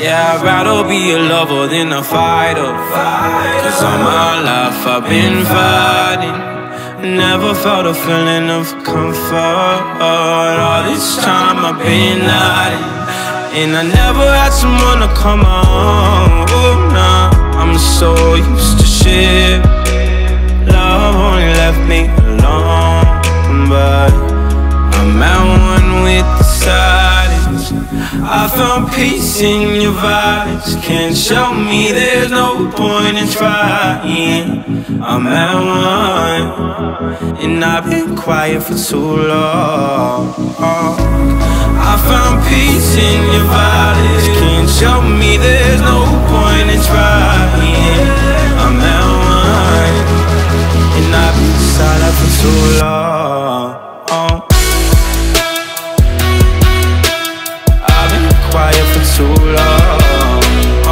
Yeah, I'd rather be a lover than a fighter. Cause all my life I've been fighting. Never felt a feeling of comfort. All this time I've been hiding, and I never had someone to come on. Oh, nah, I'm so used to shit. Love only left me alone, but I'm at one with the silence. I found peace in your vibes. Can't show me there's no point in trying. I'm at one, and I've been quiet for too long. I found peace in your vibes. Can't show me there's no point in trying. I'm at one, and I've been silent for too long. I've been quiet for too long.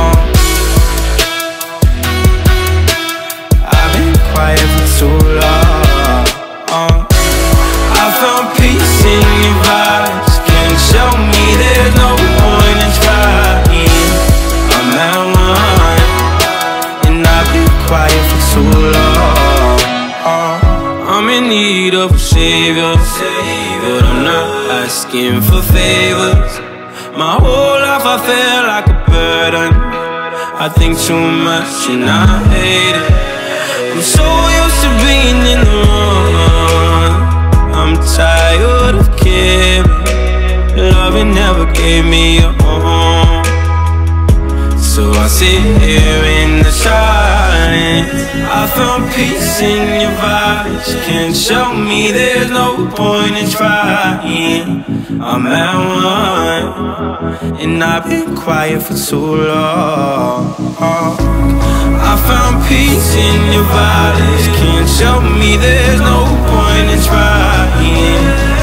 I've been quiet for too long. I found peace in your vibes. Can't show me there's no point in trying. I'm at one, and I've been quiet for too long. I'm in need of a savior, but I'm not asking for favors. My whole life I feel like a burden. I think too much and I hate it. I'm so used to being in the wrong. I'm tired of caring. Loving never gave me a home. So I sit here in the silence. I found peace in your vibes. Can't show me there's no point in trying. I'm at one, and I've been quiet for too long. I found peace in your vibes. Can't show me there's no point in trying.